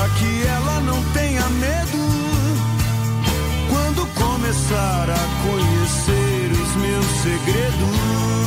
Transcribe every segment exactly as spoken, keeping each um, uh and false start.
pra que ela não tenha medo quando começar a conhecer os meus segredos.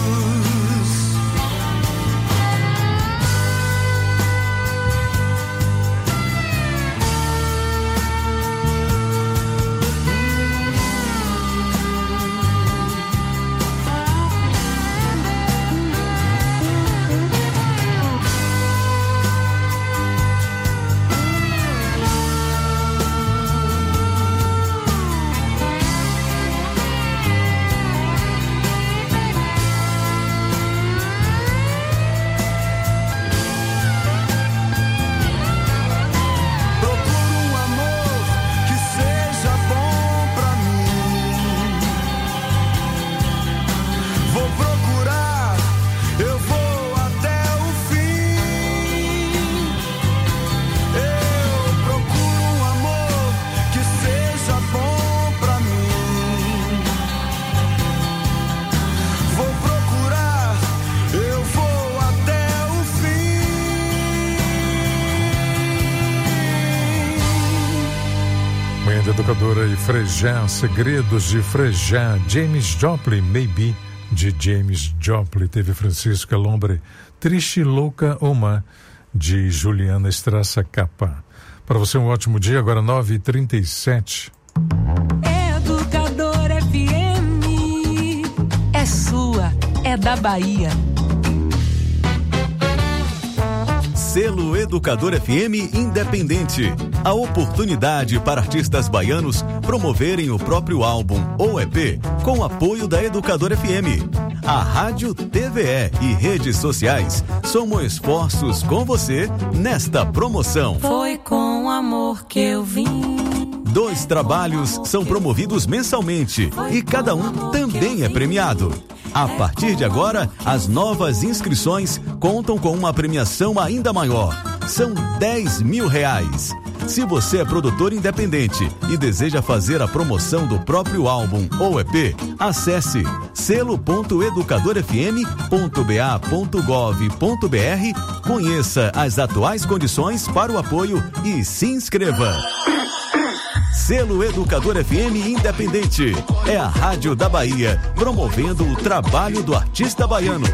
Educadora e Frejá, Segredos de Frejá, James Joplin, Maybe, de James Joplin. Teve Francisca Lombre, Triste, Louca, Oma, de Juliana Estraça Capa. Para você um ótimo dia, agora nove e trinta e sete. Educadora F M, é sua, é da Bahia. Selo Educador F M Independente. A oportunidade para artistas baianos promoverem o próprio álbum ou E P com apoio da Educador F M. A rádio, T V E e redes sociais somam esforços com você nesta promoção. Foi com amor que eu vim. Dois trabalhos são promovidos mensalmente e cada um também é premiado. A partir de agora, as novas inscrições contam com uma premiação ainda maior. São dez mil reais. Se você é produtor independente e deseja fazer a promoção do próprio álbum ou E P, acesse selo ponto educador f m ponto b a ponto gov ponto b r, conheça as atuais condições para o apoio e se inscreva. Selo Educador F M Independente. É a rádio da Bahia, promovendo o trabalho do artista baiano.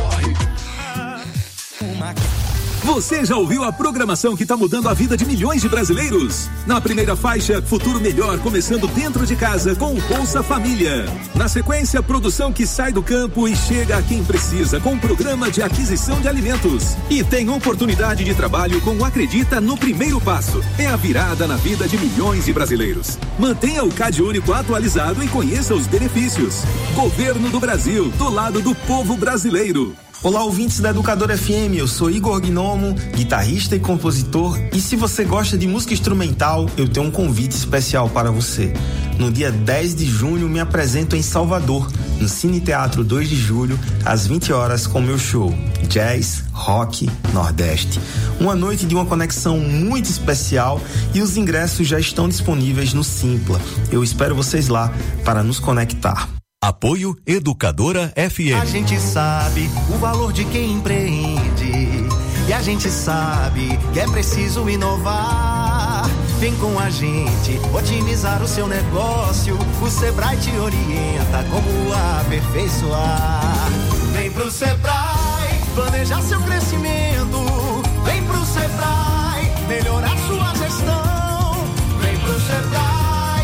Você já ouviu a programação que está mudando a vida de milhões de brasileiros? Na primeira faixa, Futuro Melhor, começando dentro de casa com o Bolsa Família. Na sequência, produção que sai do campo e chega a quem precisa com o programa de aquisição de alimentos. E tem oportunidade de trabalho com o Acredita no Primeiro Passo. É a virada na vida de milhões de brasileiros. Mantenha o Cade Único atualizado e conheça os benefícios. Governo do Brasil, do lado do povo brasileiro. Olá, ouvintes da Educadora F M, eu sou Igor Gnomo, guitarrista e compositor, e se você gosta de música instrumental, eu tenho um convite especial para você. No dia dez de junho, me apresento em Salvador, no Cine Teatro dois de julho, às vinte horas, com meu show Jazz, Rock, Nordeste. Uma noite de uma conexão muito especial e os ingressos já estão disponíveis no Simpla. Eu espero vocês lá para nos conectar. Apoio Educadora F M. A gente sabe o valor de quem empreende e a gente sabe que é preciso inovar. Vem com a gente otimizar o seu negócio. O Sebrae te orienta como aperfeiçoar. Vem pro Sebrae planejar seu crescimento. Vem pro Sebrae melhorar sua gestão. Vem pro Sebrae.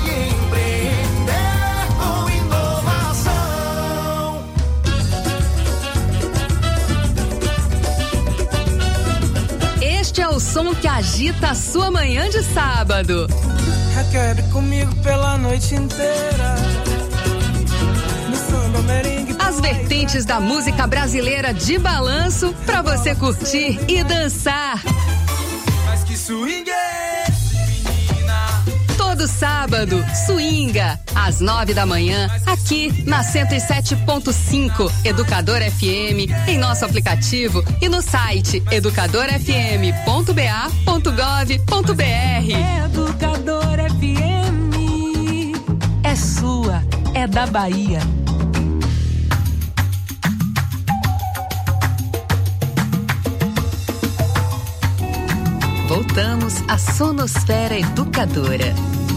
Este é o som que agita a sua manhã de sábado. Requebe comigo pela noite inteira. No samba, merengue. As vertentes da música brasileira de balanço pra você curtir e dançar. Mas que swing é esse, menina? Todo sábado, swinga, às nove da manhã, aqui na cento e sete ponto cinco, Educador F M, em nosso aplicativo e no site educador f m ponto b a ponto gov ponto b r. Educador F M, é sua, é da Bahia. voltamos à Sonosfera Educadora.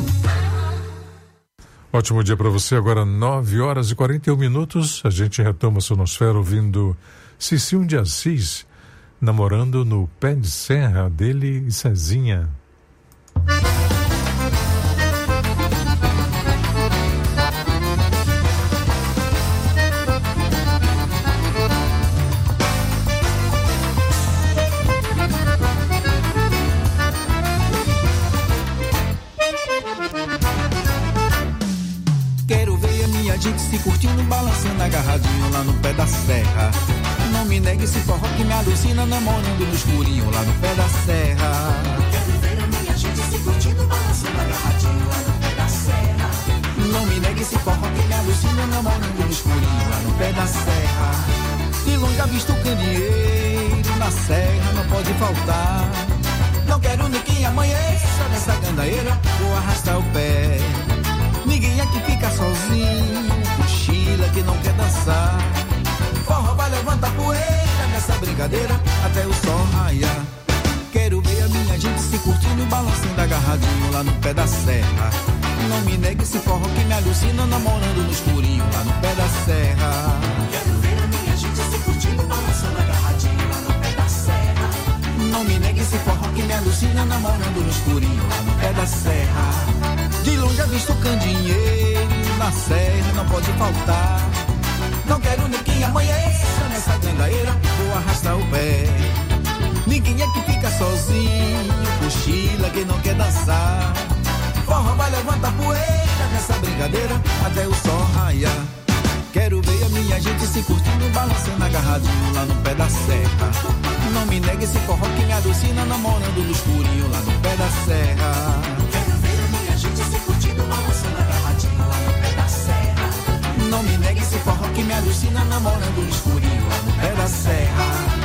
Ótimo dia para você, agora nove horas e quarenta e um minutos. A gente retoma a Sonosfera ouvindo Cicinho de Assis, Namorando no Pé de Serra, dele e Cezinha. gente se curtindo, balançando agarradinho lá no pé da serra. Não me negue esse forró que me alucina, namorando no escurinho lá no pé da serra. Quero ver a minha gente se curtindo, balançando agarradinho lá no pé da serra. Não me negue esse forró que me alucina, namorando no escurinho lá no pé da serra. De longe avisto o candeeiro, na serra não pode faltar. Não quero nem quem amanheça nessa gandaeira, vou arrastar o pé. Ninguém aqui fica sozinho, cochila que não quer dançar. Forró vai levantar poeira nessa brincadeira até o sol raiar. Quero ver a minha gente se curtindo, balançando agarradinho lá no pé da serra. Não me negue esse forró que me alucina, namorando no escurinho lá no pé da serra. Quero ver a minha gente se curtindo, balançando agarradinho lá no pé da serra. Não me negue esse forró que me alucina, namorando no escurinho lá no pé da serra. De longe avisto o candeeiro, na serra não pode faltar. Não quero nem quem amanheça nessa gandaeira, vou arrastar o pé. Ninguém é que fica sozinho, cochila quem não quer dançar. Forró vai levantar poeira nessa brincadeira até o sol raiar. Quero ver a minha gente se curtindo, balançando agarradinho lá no pé da serra. Não me negue esse forró que me alucina, namorando no escurinho lá no pé da serra. Quero ver a minha gente se curtindo, balançando agarradinho lá no pé da serra. Não me negue esse forró que me alucina, namorando no escurinho lá no pé da serra.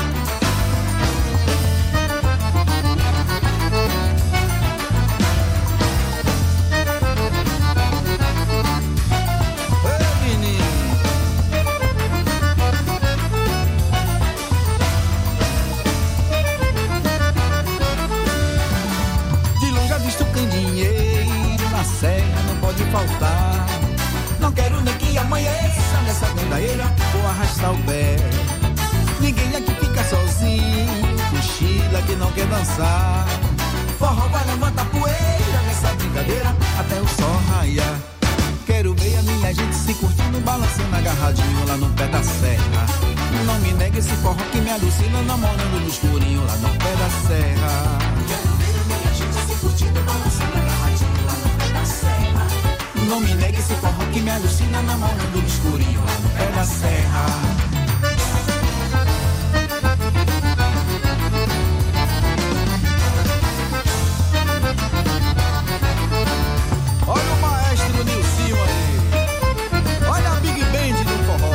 Serra não pode faltar. Não quero nem que amanheça nessa gandaeira, vou arrastar o pé. Ninguém aqui fica sozinho, cochila que não quer dançar. Forró vai levantar poeira nessa brincadeira até o sol raiar. Quero ver a minha gente se curtindo, balançando agarradinho lá no pé da serra. Não me negue esse forró que me alucina, namorando no escurinho lá no pé da serra. Quero ver a minha gente se curtindo, balançando agarradinho lá no pé da serra. Não me negue esse forró que me alucina, namorando no escurinho lá no pé da serra. Olha o maestro Nilcinho aí. Olha a Big Band do forró.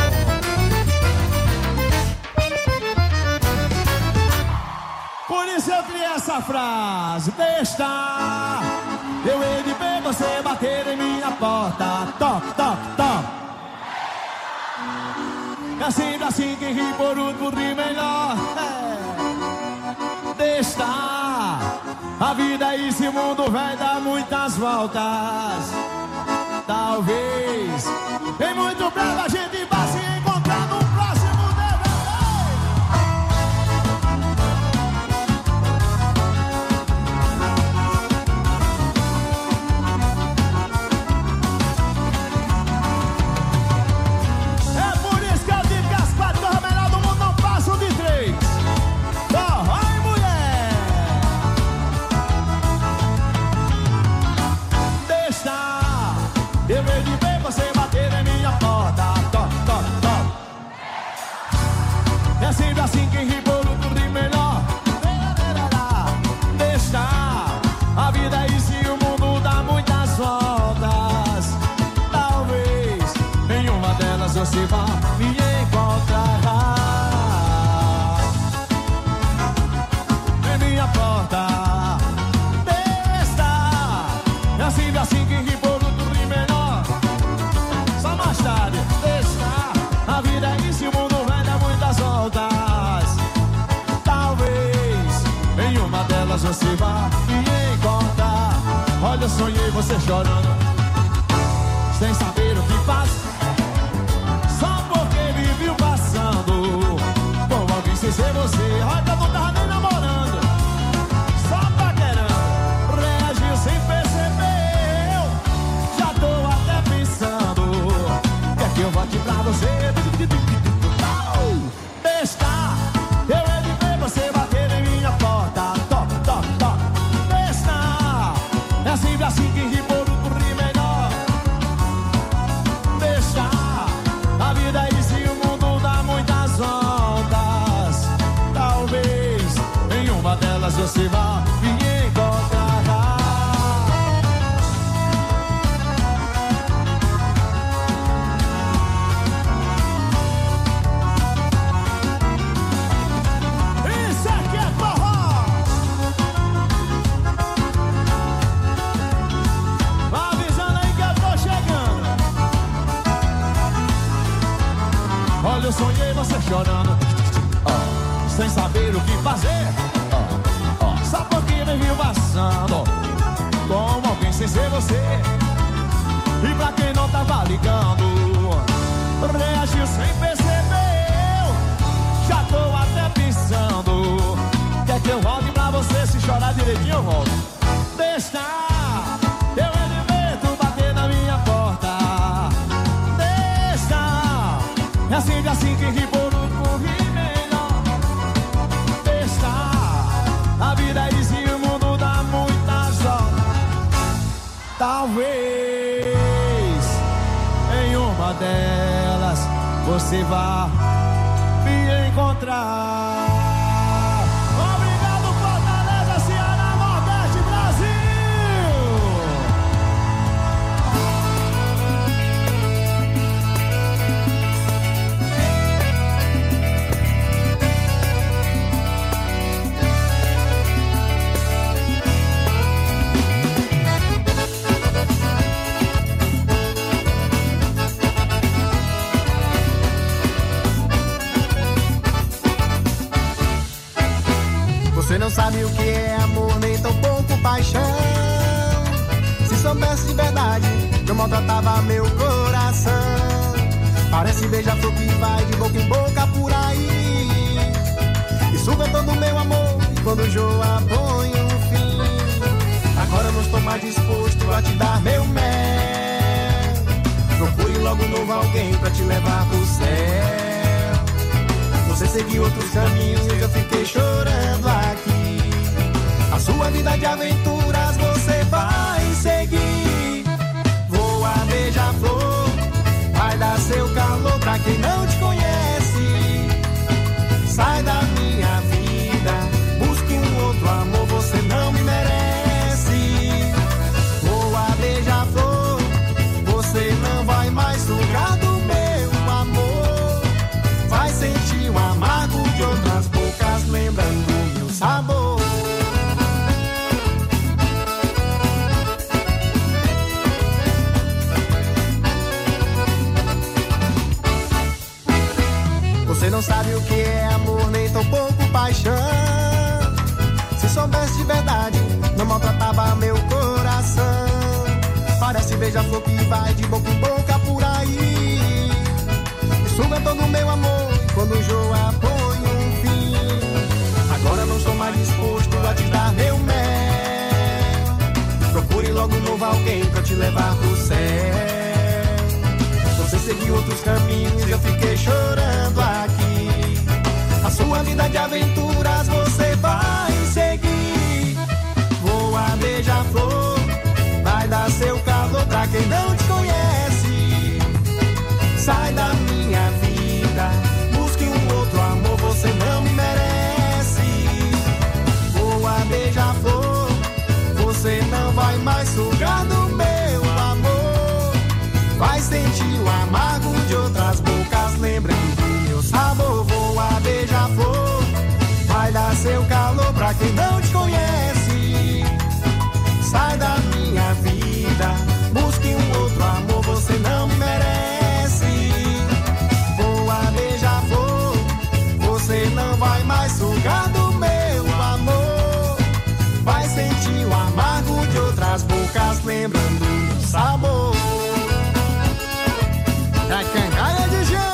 Por isso eu criei essa frase: besta, eu hei de ver você bater em minha porta. Toc, toc, toc. É sempre assim que ri por último, ri melhor. É. Besta, a vida e esse mundo vai dar muitas voltas. Talvez em muito breve a gente vá se encontrar no próximo D V D. É por isso que eu digo que as quatro torres melhores do mundo não passam de três. Forró e mulher. Deixa eu ver de ver você bater em minha porta. Toc, toc, toc. você vai me encontrar. Olha, eu sonhei você chorando, sem saber o que faz, só porque me viu passando com alguém sem ser você. Olha, eu não tava nem namorando, só paquerando, reagiu sem perceber. Eu já tô até pensando, quer que eu volte pra você? Besta, eu é de ver você bater em minha porta. Toc, toc, toc. Besta, é sempre assim que ri por um rir melhor. Besta, a vida é isso e o mundo dá muitas voltas. Talvez em uma delas você vá me encontrar. Eu sonhei você chorando, oh, sem saber o que fazer, oh, oh, só porque me viu passando como alguém sem ser você. E pra quem não tava ligando, reagiu sem perceber. Eu já tô até pensando, quer que eu volte pra você? Se chorar direitinho eu volto. Deixa eu é de ver tu bater na minha porta. É sempre assim que ri por um rir melhor. Besta, a vida é isso e o mundo dá muitas horas. Talvez em uma delas você vá me encontrar. Obrigado, Fortaleza, Ceará, Nordeste, Brasil. Você não sabe o que é amor, nem tão pouco paixão. Se soubesse de verdade, eu maltratava meu coração. Parece beija-flor que vai de boca em boca por aí, e suga todo o meu amor, e quando Joa põe um fim. Agora eu não estou mais disposto a te dar meu mel. Procure logo um novo alguém pra te levar pro céu. Você seguiu outros caminhos e eu fiquei chorando aqui. A sua vida de aventuras você vai seguir. Voa, beija-flor, vai dar seu calor pra quem não te conhece. Sai da minha vida, busque um outro amor, você não me merece. Voa, beija-flor, você não vai mais sugar do meu amor. Vai sentir o amargo de outras bocas, lembrando o meu sabor. Você não sabe o que é amor, nem tão pouco paixão. Se soubesse de verdade, não maltratava meu coração. Parece beija-flor que vai de boca em boca por aí, suga todo o meu amor quando Joa põe um fim. Agora não estou mais disposto a te dar meu mel. Procure logo um novo alguém pra te levar pro céu. Você seguiu outros caminhos e eu fiquei chorando aqui. A sua vida de aventuras você vai seguir. Voa, beija-flor, vai dar seu calor pra quem não te conhece. Sai da minha vida, busque um outro amor, você não me merece. Voa, beija-flor, você não vai mais sugar do meu amor. Vai sentir o amargo de outras bocas, lembrando do meu sabor. Voa, beija-flor, vai dar seu calor pra quem não te conhece. Sai da minha vida, busque um outro amor, você não me merece. Voa, beija-flor, você não vai mais sugar do meu amor. lembrando do sabor da cangaia de jegue.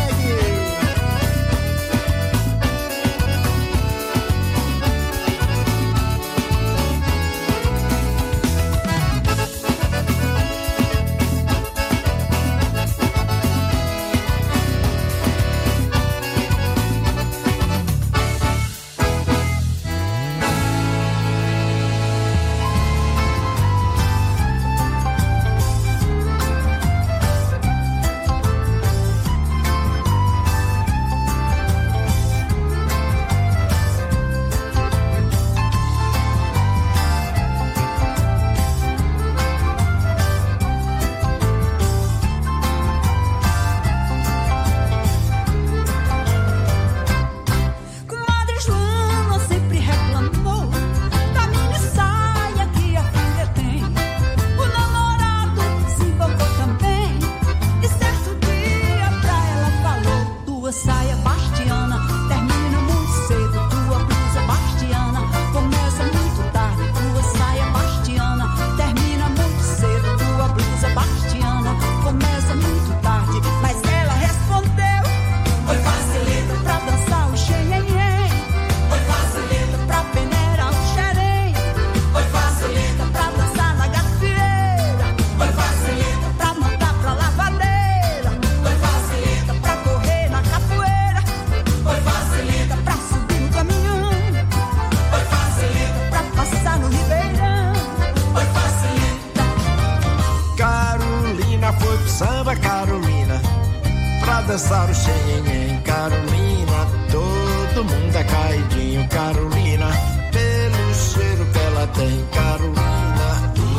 dançar o xenhenhen, Carolina. Todo mundo é caidinho, Carolina. Pelo cheiro que ela tem, Carolina.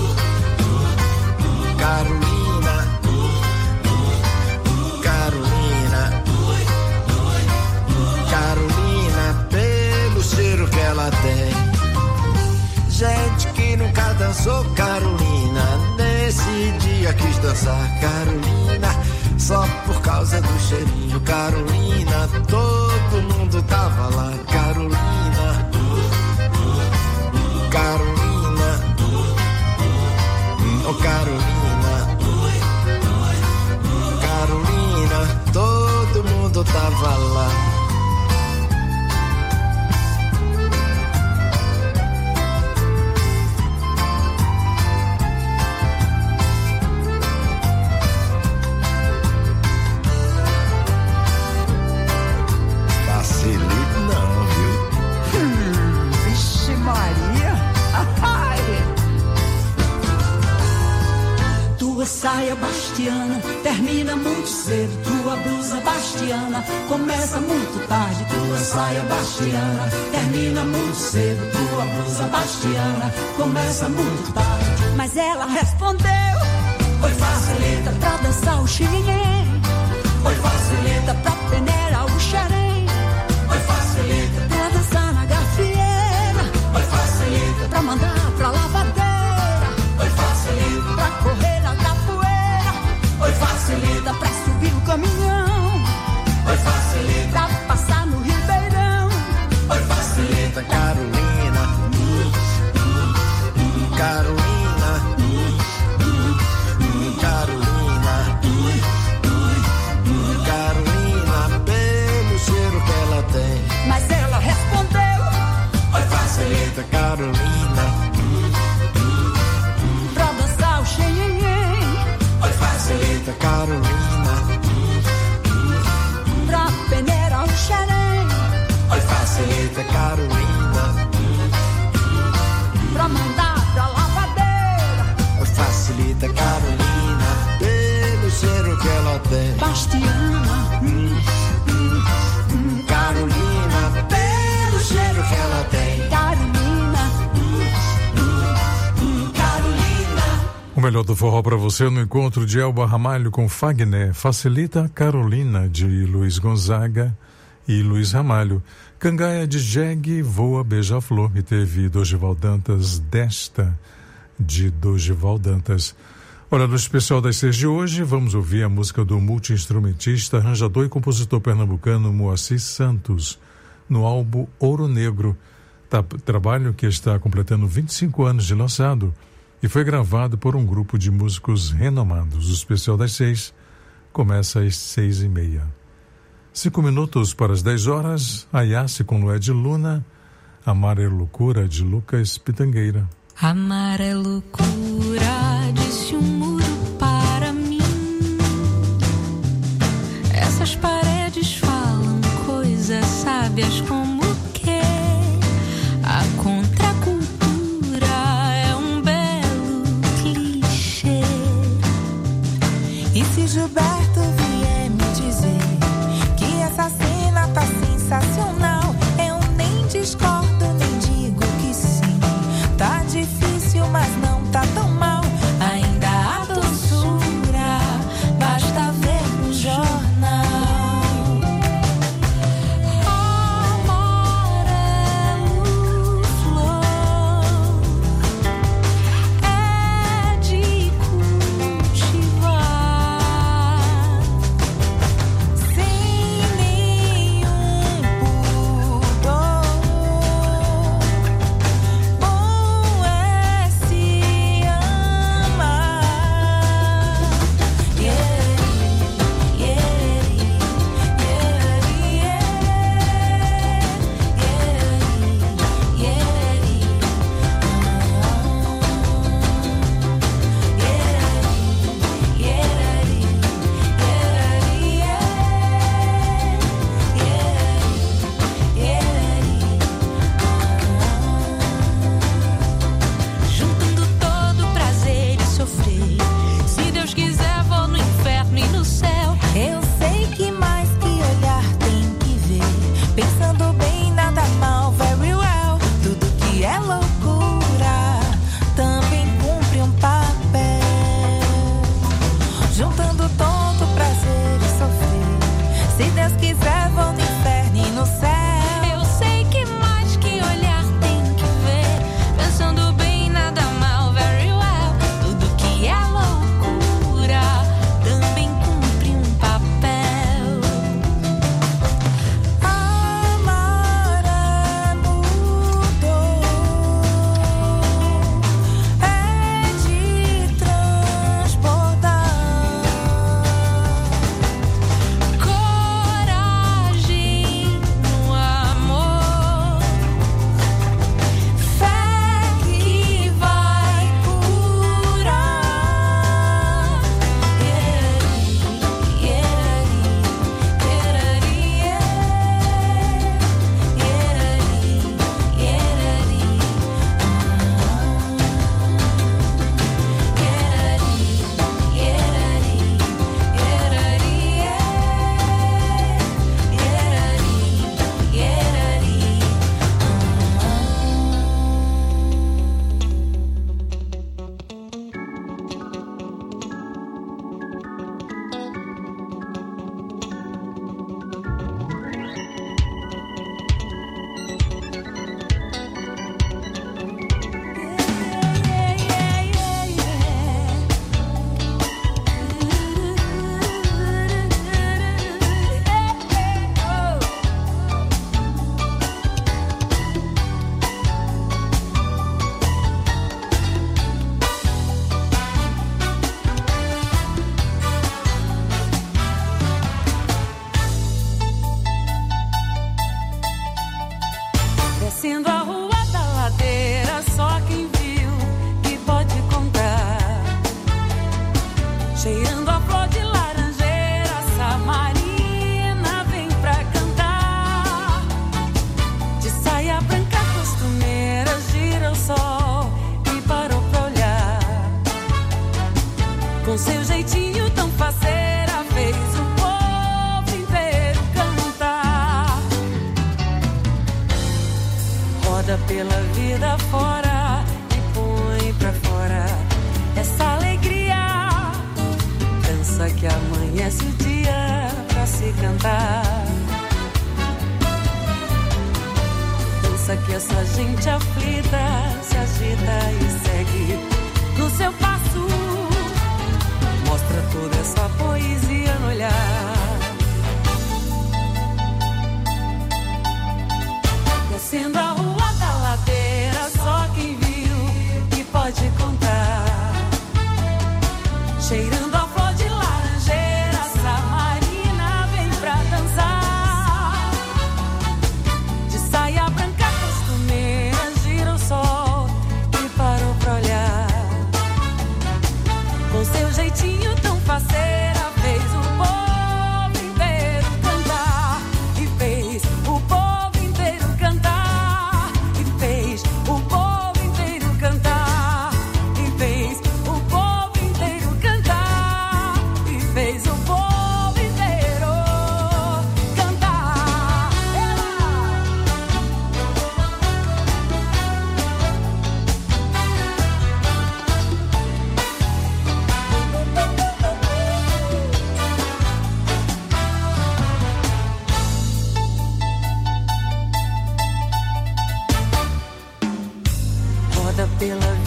Carolina. Carolina. Carolina, pelo cheiro que ela tem. Gente que nunca dançou, Carolina, nesse dia quis dançar, Carolina, só por causa do cheirinho, Carolina. Todo mundo tava lá, Carolina. Carolina. Oh, Carolina. Carolina, todo mundo tava lá. Saia bastiana, termina muito cedo. Tua blusa bastiana, começa muito tarde. Tua saia bastiana, termina muito cedo. Tua blusa bastiana, começa muito tarde. Mas ela respondeu: oi, facilita pra dançar o xinguinhê. Oi, facilita pra peneirar o xerém. Oi, facilita pra dançar na gafieira. Oi, facilita pra mandar pra lavadeira. Oi, facilita pra correr na capoeira. Oi, facilita pra subir no caminhão. Oi, facilita pra passar no Ribeirão. Oi, facilita, Carolina. Carolina. Carolina. Carolina, pelo cheiro que ela tem. Mas ela respondeu: oi, facilita, Carolina. Pra dançar o xenhenhen. Oi, facilita, Carolina. Pra peneirar o xerém. Oi, facilita, Carolina. Pra mandar pra lavadeira. Oi, facilita, Carolina. Pelo cheiro que ela tem. Bastiana. Hum, hum, hum, Carolina. Pelo cheiro que ela tem. Carolina. Hum, hum, Carolina. O melhor do forró para você no encontro de Elba Ramalho com Fagner. Facilita, Carolina, de Luiz Gonzaga e Luiz Ramalho. Cangaia de Jegue, Voa Beija-Flor. E teve Dorival Dantas, Desta, de Dorival Dantas. Olha, no especial das seis de hoje, vamos ouvir a música do multi-instrumentista, arranjador e compositor pernambucano Moacir Santos, no álbum Ouro Negro. Tá, trabalho que está completando vinte e cinco anos de lançado. e foi gravado por um grupo de músicos renomados. O Especial das Seis começa às seis e meia. Cinco minutos para as dez horas, Ayase com Lué de Luna, Amar é Loucura, de Lucas Pitangueira. Amar é loucura, disse um muro para mim. Essas paredes falam coisas sábias como que a contracultura é um belo clichê. E se Gilberto vier me dizer que essa cena tá sensacional, eu nem discordo, nem digo que sim. Tá difícil, mas não tá tão mal. Ainda há doçura, basta ver no jornal. Amarelo flor é de cultivar sem nenhum pudor. Bom é se amar. Yeah, yeah, yeah, juntando todo prazer e sofrer. Se Deus quiser, vou no inferno e no céu. Eu sei que mais que olhar tem que ver. Pensando bem, nada mal, very well. Tudo que é loucura também cumpre um papel. Juntando todo prazer e sofrer. Se Deus quiser, vou no inferno e no céu. Eu sei que mais que olhar tem que ver. Pensando bem, nada mal, very well. Tudo que é loucura também cumpre um papel. Amar é mudou, é de transbordar coragem no amor, fé que vai curar. Descendo a rua da ladeira, só quem viu que pode contar. Cheirando a flor de laranjeira, Samarina vem pra cantar. De saia branca costumeira, gira o sol e parou pra olhar. Com seu jeitinho tão faceira, fez o povo inteiro cantar. Roda pela vida fora e põe pra fora essa alegria. Dança que amanhece o dia pra se cantar. Dança que essa gente aflita se agita e segue no seu passo. Mostra toda essa poesia no olhar. Descendo a rua da ladeira, só quem viu que pode contar.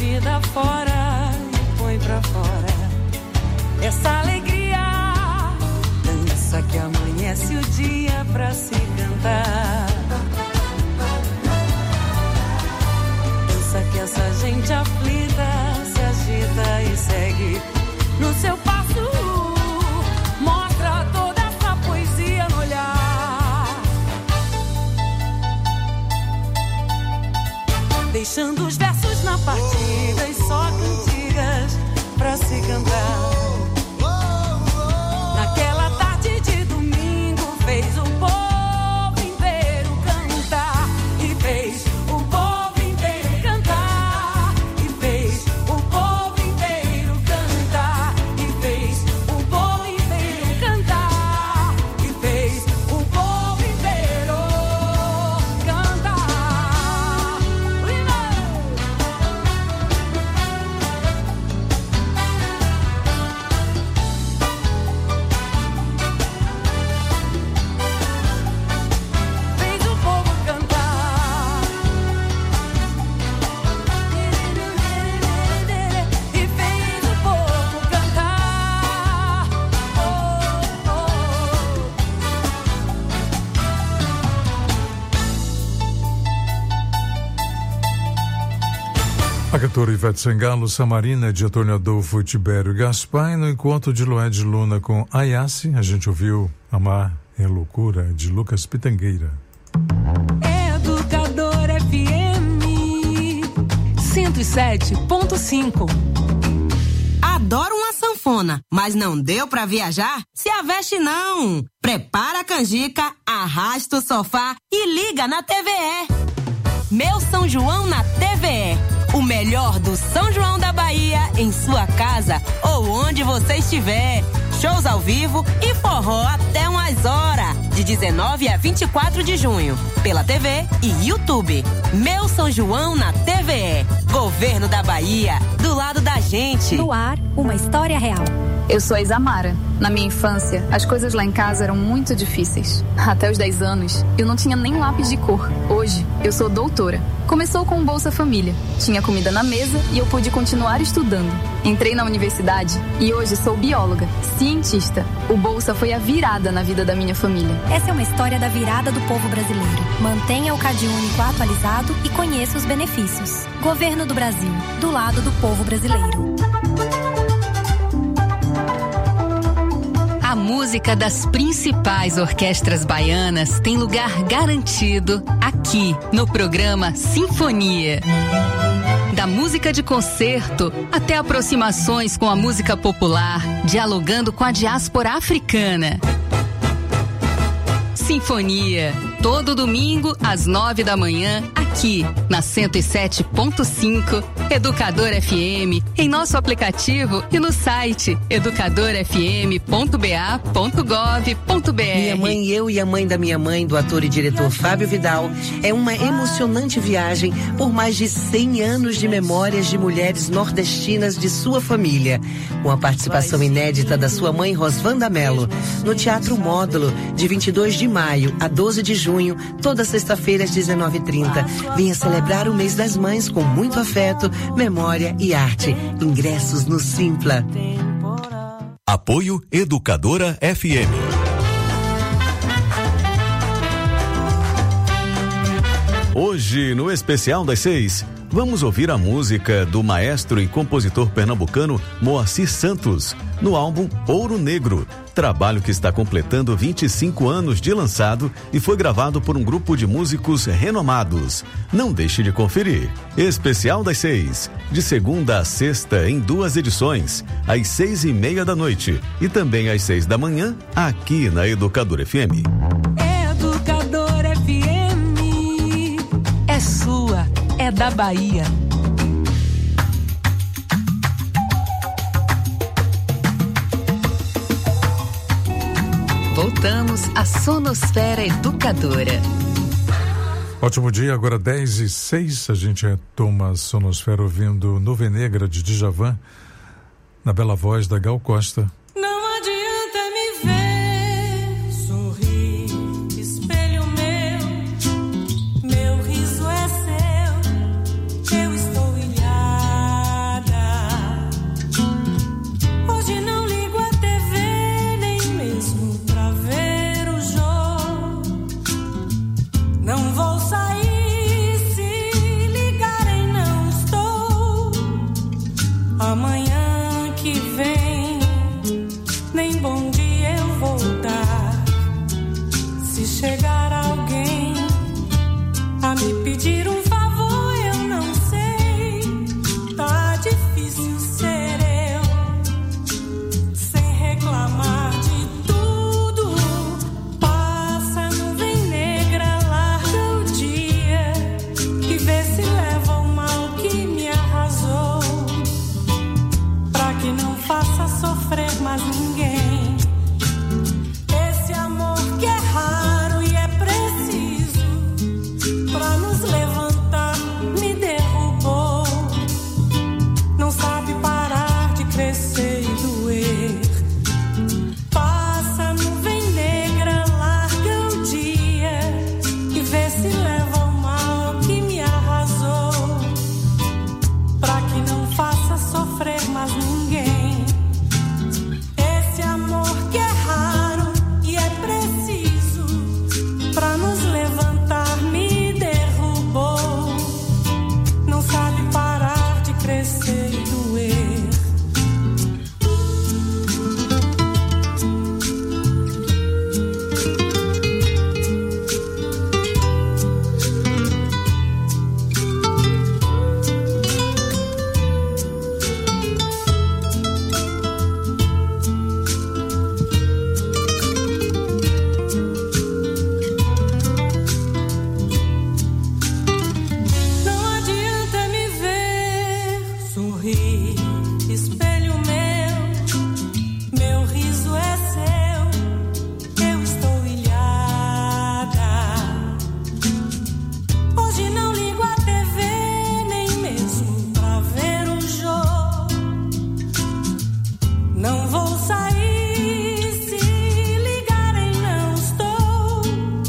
vida fora e põe pra fora essa alegria. Dança que amanhece o dia pra se cantar. Dança que essa gente aflita se agita e segue no seu passo. Mostra toda essa poesia no olhar, deixando os versos na partida e só cantigas pra se cantar. Naquela tarde de domingo fez o povo inteiro cantar e fez o povo inteiro cantar e fez o povo inteiro cantar e fez o povo inteiro cantar e fez o povo inteiro cantar. A cantora Ivete Sangalo, Samarina, de Antônio Adolfo, Tibério Gaspar, e no encontro de Lued Luna com Ayase, a gente ouviu Amar é Loucura, de Lucas Pitangueira. Educador F M cento e sete ponto cinco. Adoro uma sanfona, mas não deu pra viajar? Se aveste não! Prepara a canjica, arrasta o sofá e liga na T V E. Meu São João na T V E. O melhor do São João da Bahia em sua casa ou onde você estiver. Shows ao vivo e forró até umas horas. De dezenove a vinte e quatro de junho. Pela T V e YouTube. Meu São João na T V E. Governo da Bahia. Do lado da gente. No ar, uma história real. Eu sou a Isamara. Na minha infância, as coisas lá em casa eram muito difíceis. Até os dez anos, eu não tinha nem lápis de cor. Hoje, eu sou doutora. Começou com o Bolsa Família. Tinha comida na mesa e eu pude continuar estudando. Entrei na universidade e hoje sou bióloga, cientista. O Bolsa foi a virada na vida da minha família. Essa é uma história da virada do povo brasileiro. Mantenha o CadÚnico atualizado e conheça os benefícios. Governo do Brasil, do lado do povo brasileiro. A música das principais orquestras baianas tem lugar garantido aqui no programa Sinfonia. Da música de concerto até aproximações com a música popular, dialogando com a diáspora africana. Sinfonia, todo domingo às nove da manhã, aqui na cento e sete ponto cinco, Educador F M, em nosso aplicativo e no site educador f m ponto b a ponto gov ponto b r. Minha Mãe e Eu e a Mãe da Minha Mãe, do ator e diretor Fábio Vidal, é uma emocionante viagem por mais de cem anos de memórias de mulheres nordestinas de sua família, com a participação inédita da sua mãe Rosvanda Mello, no Teatro Módulo, de vinte e dois de maio a doze de junho, toda sexta-feira às dezenove e trinta. Venha celebrar o mês das mães com muito afeto, memória e arte. Ingressos no Simpla. Apoio Educadora F M. Hoje, no Especial das Seis, vamos ouvir a música do maestro e compositor pernambucano Moacir Santos, no álbum Ouro Negro, trabalho que está completando vinte e cinco anos de lançado e foi gravado por um grupo de músicos renomados. Não deixe de conferir. Especial das Seis, de segunda a sexta em duas edições, às seis e meia da noite e também às seis da manhã, aqui na Educadora F M. Educador F M é sua, é da Bahia. Voltamos à Sonosfera Educadora. Ótimo dia, agora dez e seis, a gente retoma a Sonosfera ouvindo Nuvem Negra de Djavan, na bela voz da Gal Costa. Não adianta me ver sorrir, espelho meu, meu riso é seu, eu estou ilhado. Amanhã que vem, nem bom dia eu vou dar. Se chegar alguém a me pedir um favor, eu não sei. Tá difícil ser eu, sem reclamar de tudo. Passa a nuvem negra, larga o dia e vê se leva o mal que me arrasou, pra que não faça sofrer mais ninguém. Esse amor que é raro e é preciso pra nos levantar me derrubou. Não sabe parar de crescer e doer. Passa a nuvem negra, larga o dia e vê se leva o mal que me arrasou, pra que não faça sofrer mais ninguém. Esse amor que é raro e é preciso pra nos levantar me derrubou. Não sabe parar de crescer e doer. Não adianta me ver sorrir, espelho meu, meu riso é seu, eu estou ilhada. Hoje não ligo a T V, nem mesmo pra ver o jogo. Não vou sair, se ligarem não estou.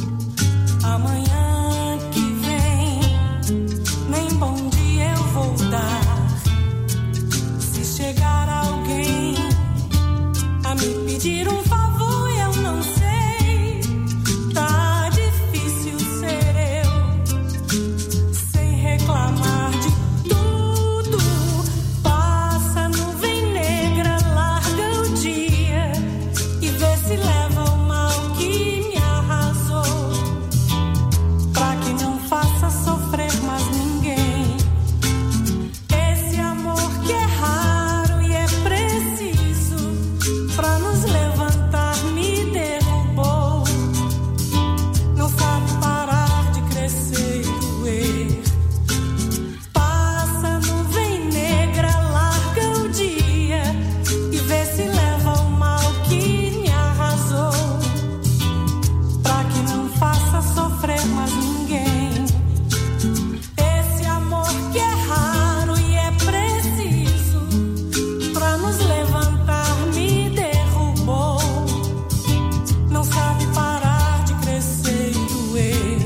Amanhã que vem, nem bom dia eu vou dar. Se chegar alguém a me pedir um favor, eu não sei. Tá difícil ser eu, sem reclamar de tudo. Passa a nuvem negra, larga o dia e vê se leva o mal que me arrasou, pra que não faça sofrer mais ninguém. Esse amor que é raro e é preciso pra nos levantar me derrubou. Não sabe parar de crescer e doer. Passa a nuvem negra, larga o dia e vê se leva o mal que me arrasou, pra que não faça sofrer mais ninguém. Esse amor que é raro e é preciso pra nos levantar me derrubou. Não sabe parar de crescer e doer.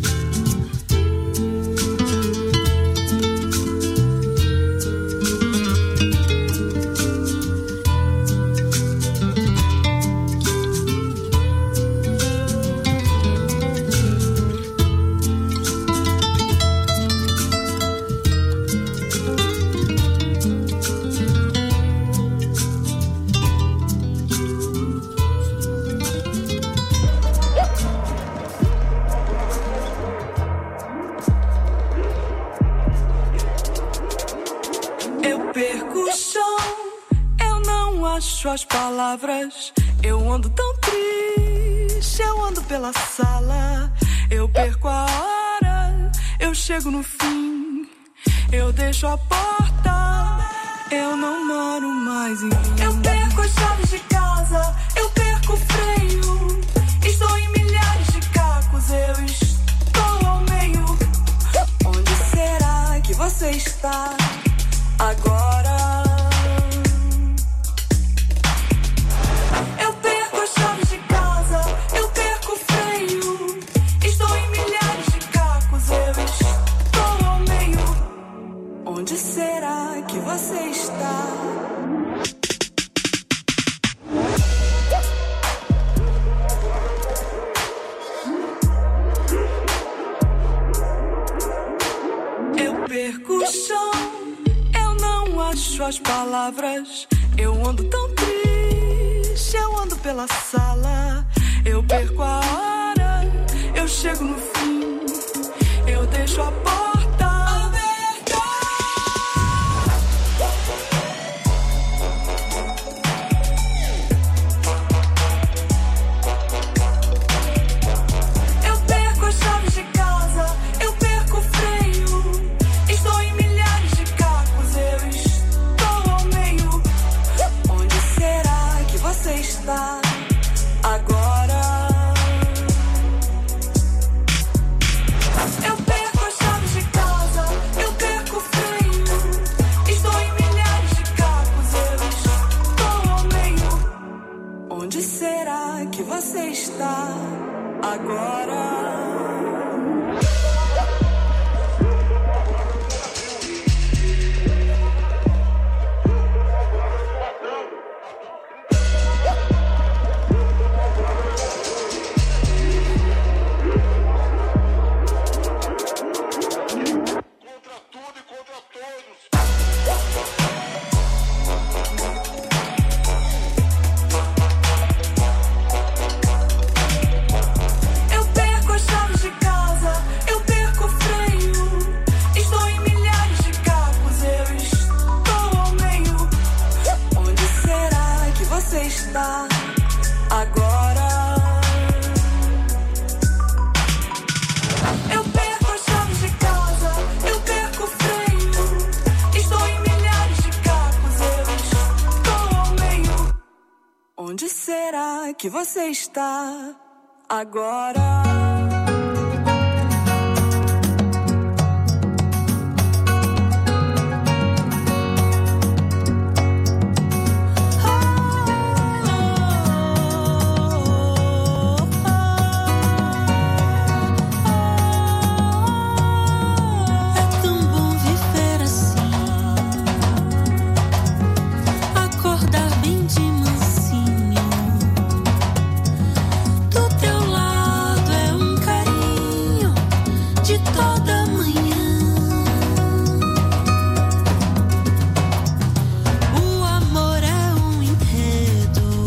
Eu perco o chão, eu não acho as palavras. Eu ando tão triste, eu ando pela sala. Eu perco a hora, eu chego no fim. Eu deixo a porta, eu não moro mais em mim. Eu perco as chaves de casa, eu perco o freio. Estou em milhares de cacos, eu estou ao meio. Onde será que você está agora? Eu perco as chaves de casa, eu perco o freio. Estou em milhares de cacos, eu estou ao meio. Onde será que você está? deixo as palavras. Eu ando tão triste, eu ando pela sala. Eu perco a hora, eu chego no fim. Eu deixo a porta aberta. Eu perco as chaves de casa, eu perco o freio. Estou em milhares de cacos, eu estou ao meio. Onde será que você está agora? Eu perco as chaves de casa, eu perco o freio. Estou em milhares de cacos, eu estou ao meio. Onde será que você está agora? Eu perco as chaves de casa, eu perco o freio. Estou em milhares de cacos, eu estou ao meio. Onde será que você está agora? Eu perco as chaves de casa, eu perco o freio. Estou em milhares de cacos, eu estou ao meio. Onde será que você está agora? É tão bom viver assim, acordar bem de mansinho. Do teu lado é um carinho de toda manhã. O amor é um enredo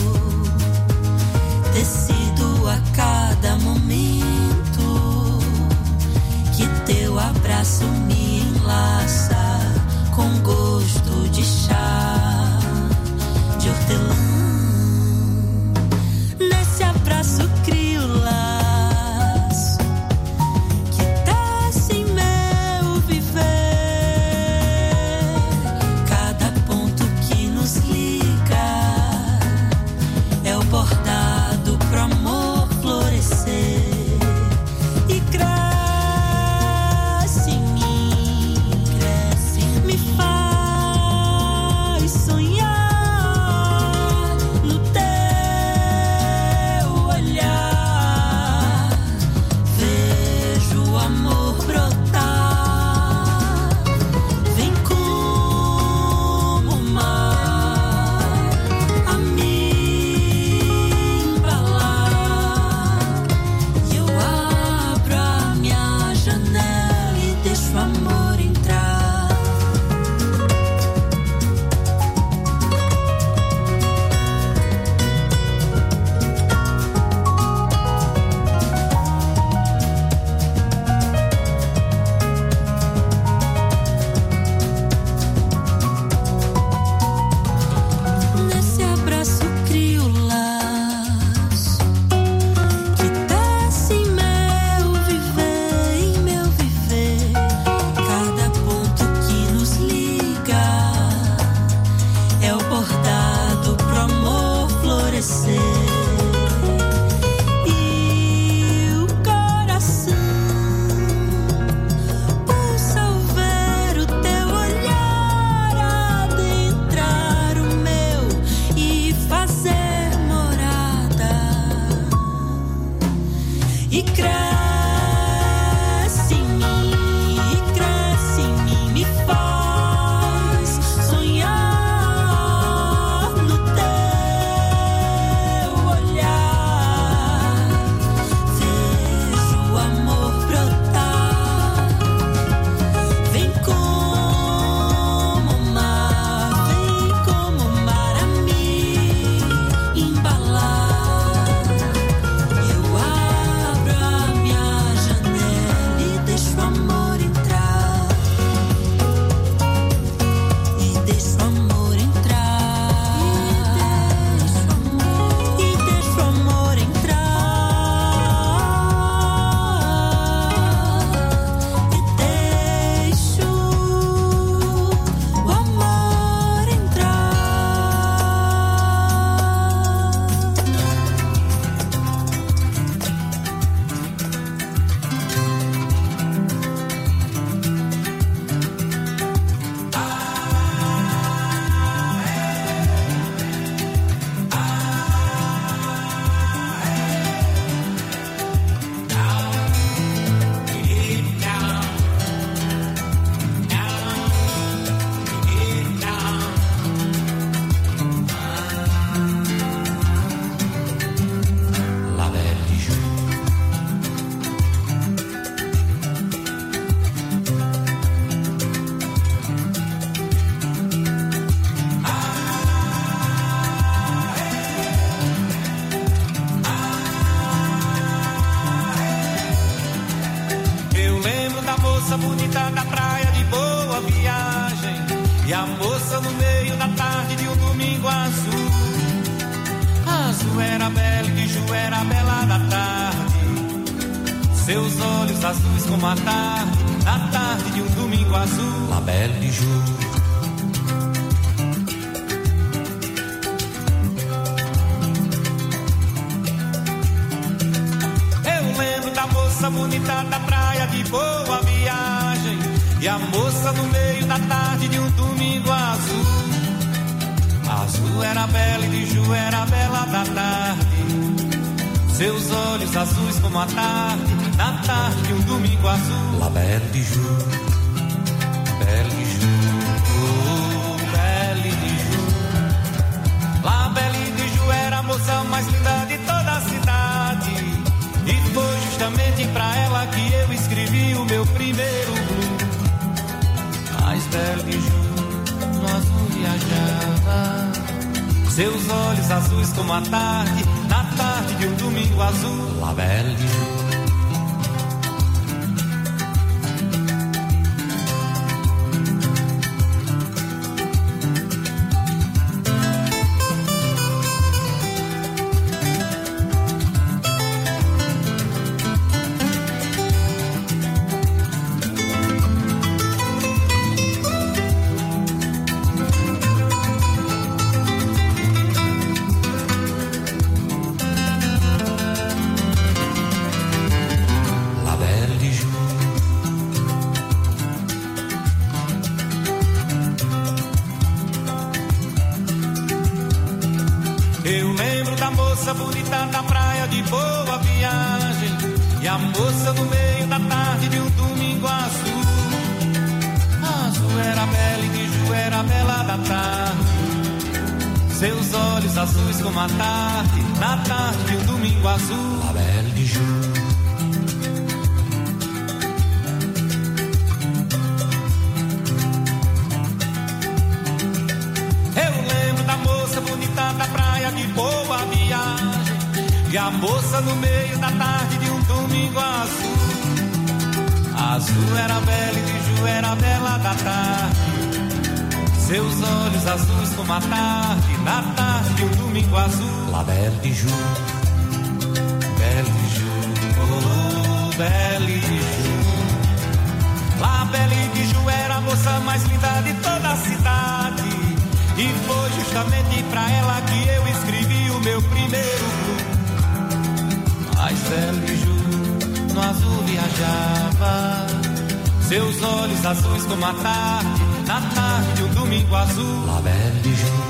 tecido a cada momento, que teu abraço me enlaça com gosto de chá de hortelã. Nesse abraço crio laço que desce em meu viver. Cada ponto que nos liga é o bordado pro amor florescer. E cresce em mim, cresce, me faz seus olhos azuis como a tarde, na tarde de um domingo azul, La Belle de Jour. Eu lembro da moça bonita da praia de Boa Viagem, e a moça no meio da tarde de um domingo azul. Azul era bela e de Ju era bela da tarde, seus olhos azuis como a tarde, na tarde de um domingo azul. La Belle de Ju, Belle de Ju, oh, Belle de Ju. La Belle de Ju era a moça mais linda de toda a cidade, e foi justamente pra ela que eu escrevi o meu primeiro blues. Mas Belle de Ju no azul viajava, seus olhos azuis como a tarde, na tarde de um domingo azul. La Belle de Ju. Bonita da praia de Boa Viagem, e a moça no meio da tarde de um domingo azul. Azul era bela e de Ju era bela da tarde, seus olhos azuis como a tarde, na tarde de um domingo azul. La Belle de Ju. Eu lembro da moça bonita da praia de Boa Viagem, e a moça no meio da tarde de um domingo azul. Azul era bela e de Ju era bela da tarde, seus olhos azuis como a tarde, na tarde de um domingo azul. La Belle de Ju, Belle de Ju, oh, Belle de Ju. La Belle de Ju era a moça mais linda de toda a cidade, e foi justamente pra ela que eu escrevi o meu primeiro blues. Mas Belle de Ju no azul viajava, seus olhos azuis como a tarde, na tarde de um domingo azul. La Belle de Ju.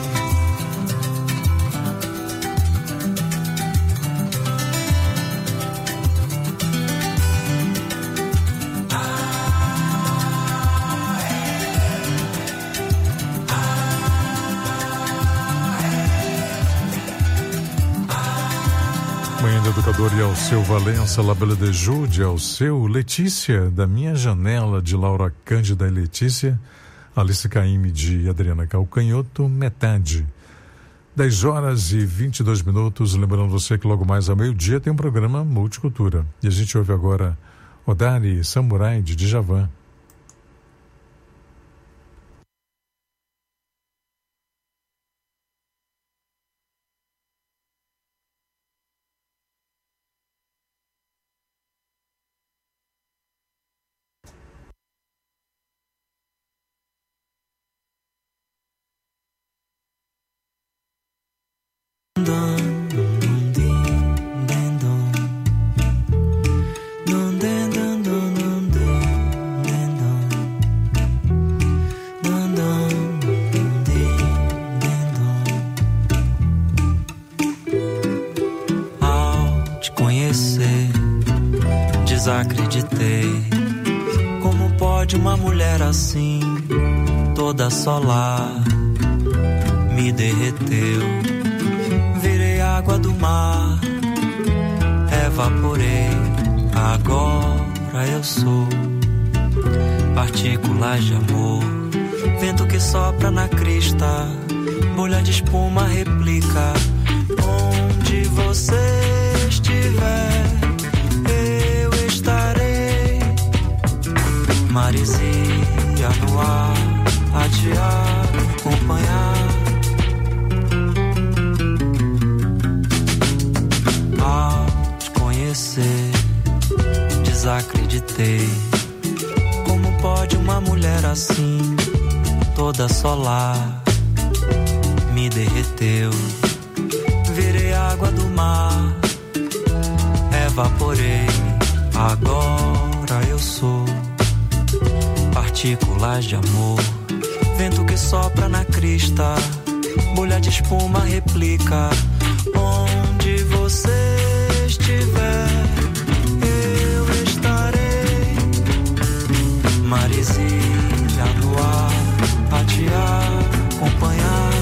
Educador e ao seu Valença, La Belle de Ju, de ao seu Letícia, da minha janela, de Laura Cândida e Letícia, Alice Caymmi de Adriana Calcanhoto, metade. dez horas e vinte e dois minutos, lembrando você que logo mais ao meio-dia tem um programa Multicultura. E a gente ouve agora Odari Samurai de Djavan. Ao te conhecer, desacreditei. Como pode uma mulher assim, toda solar, me derreteu. Virei água do mar, evaporei. Agora eu sou partículas de amor, vento que sopra na crista, bolha de espuma replica. Onde você estiver, eu estarei. Maresia no ar, a te acompanhar. Ao te conhecer, perguntei: como pode uma mulher assim, toda solar, me derreteu. Virei água do mar, evaporei. Agora eu sou partículas de amor, vento que sopra na crista, bolha de espuma replica. Onde você estiver, eu estarei. Marizinha no ar, a te acompanhar.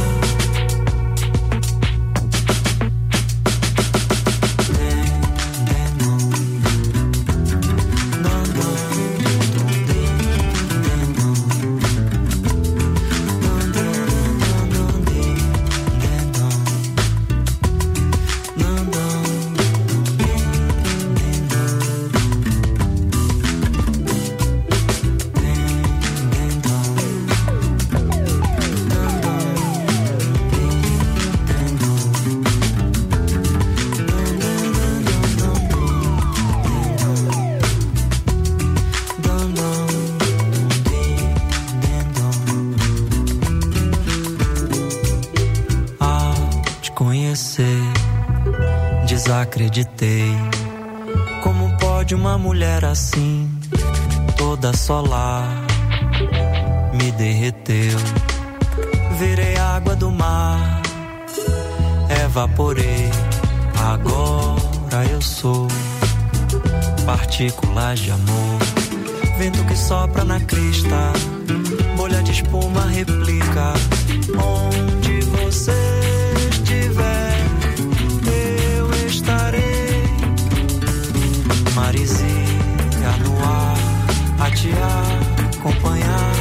Desacreditei. Como pode uma mulher assim, toda solar, me derreteu. Virei água do mar, evaporei. Agora eu sou partículas de amor, vento que sopra na crista, bolha de espuma replica. Onde você estiver, estarei. Marizinha no ar, a te acompanhar.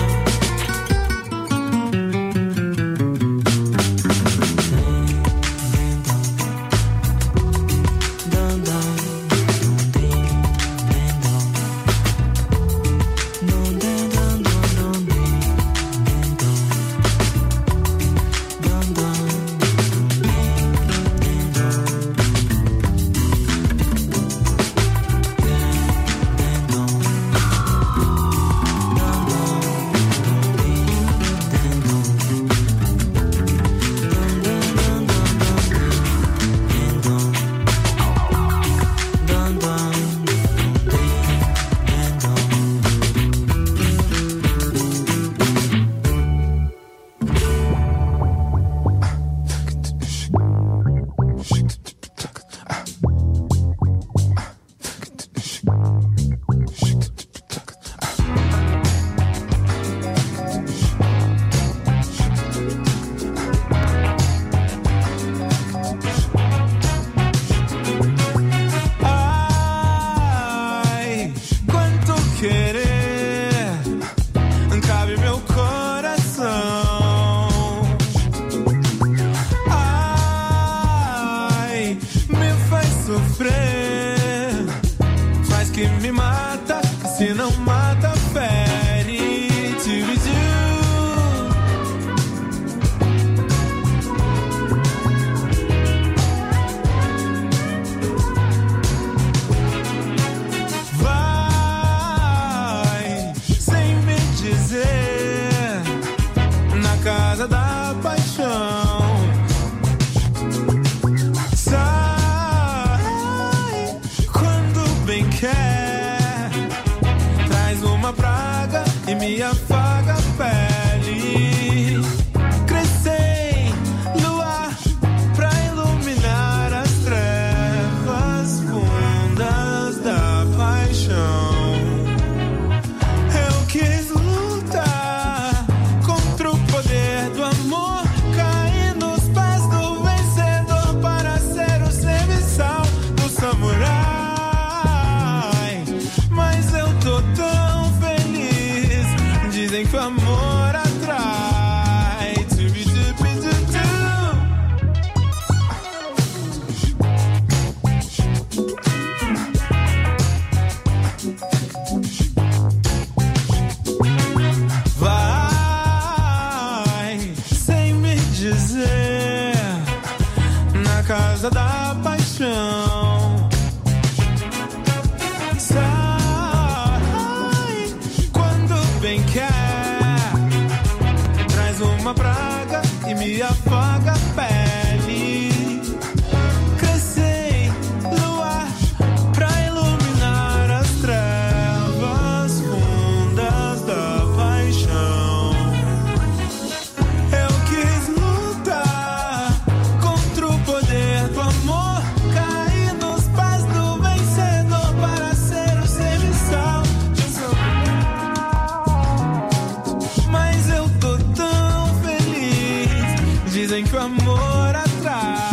casa da paixão. Sai, e me afaga a pele. Crescei luar pra iluminar as trevas fundas da paixão. Eu quis lutar contra o poder do amor, cair nos pés do vencedor para ser o serviçal. Mas eu tô tão feliz, dizem que o amor atrai.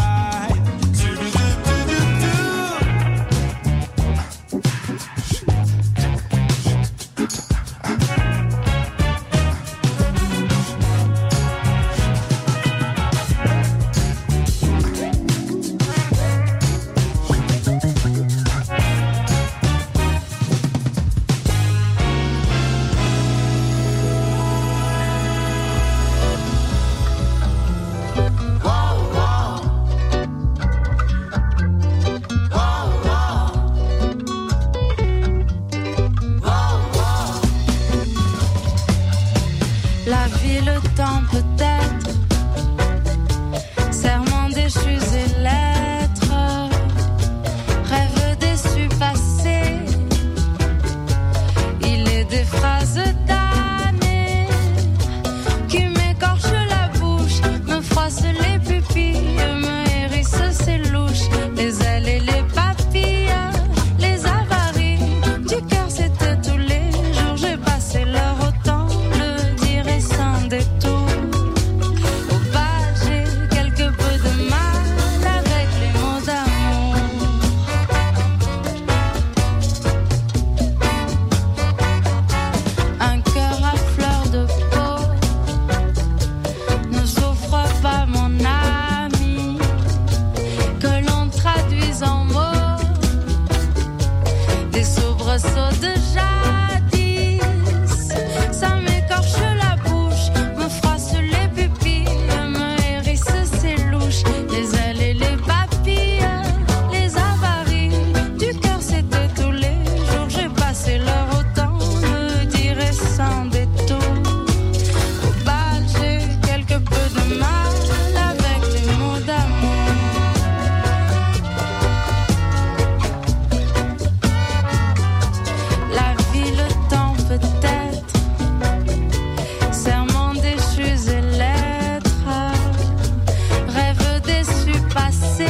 La vie, le temps peut-être, serment déchus et lettres, rêve déçu passé, il est des phrases damnées qui m'écorchent la bouche, me froissent les pupilles, me hérissent ses louches, les ailes et les papilles, les avaries du cœur, c'était tous les jours, j'ai passé l'heure autant le dire et sans détour. Au bal, j'ai quelque peu de mal avec les mots d'amour. Un cœur à fleur de peau ne souffre pas, mon ami, que l'on traduise en mots des soubresauts de jadis. Ça m'écorche la bouche, me froisse les pupilles, me hérisse ses louches, les ailes et les papilles, les avaries du cœur, c'était tous les jours. J'ai passé l'heure autant me dire et sans détour. Au bal, j'ai quelque peu de mal avec les mots d'amour. La vie, le temps peut-être, serment déchus et lettres, rêve déçu passé,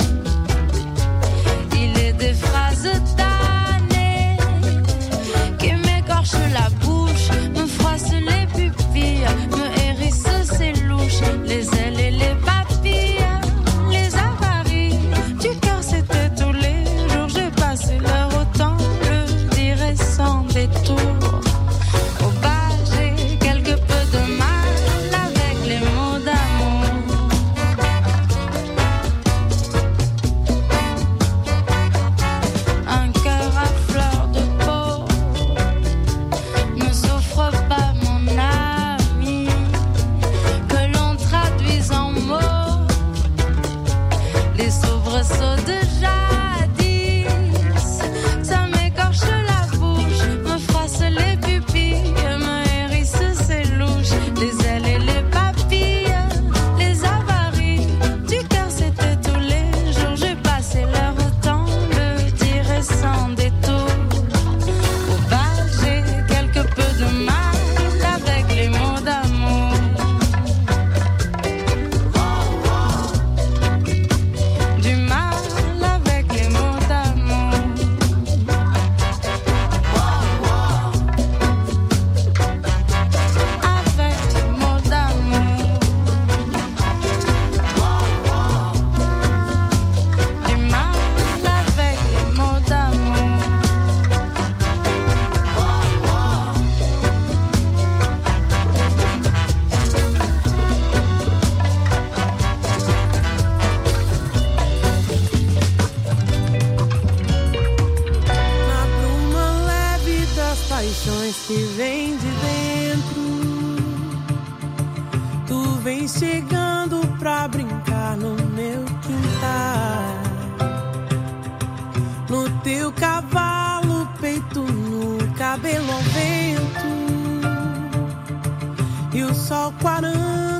il est des phrases damnées qui m'écorchent la bouche, me froissent les pupilles, me hérissent ses louches, les ailes et les papilles, les avaries du cœur, c'était tous les jours. J'ai passé l'heure autant le dire et sans détour. Au bal, j'ai quelque peu de mal avec les mots d'amour. Un cœur à fleur de peau ne souffre pas, mon ami, que l'on traduise en mots les soubresauts de jadis. Ça m'écorche la bouche, me froisse les pupilles, me hérisse ses louches, les ailes et les papilles, les avaries du cœur, c'était tous les jours. J'ai passé l'heure autant le dire et sans détour. Au bal, j'ai quelque peu de mal avec les mots d'amour. Du mal avec les mots d'amour. Avec les mots d'amour. Du mal avec les mots d'amour. Na bruma leve das paixões que vem de dentro, tu vens chegando pra brincar no meu quintal. No teu cavalo, peito nu, cabelo ao vento, e o sol quarando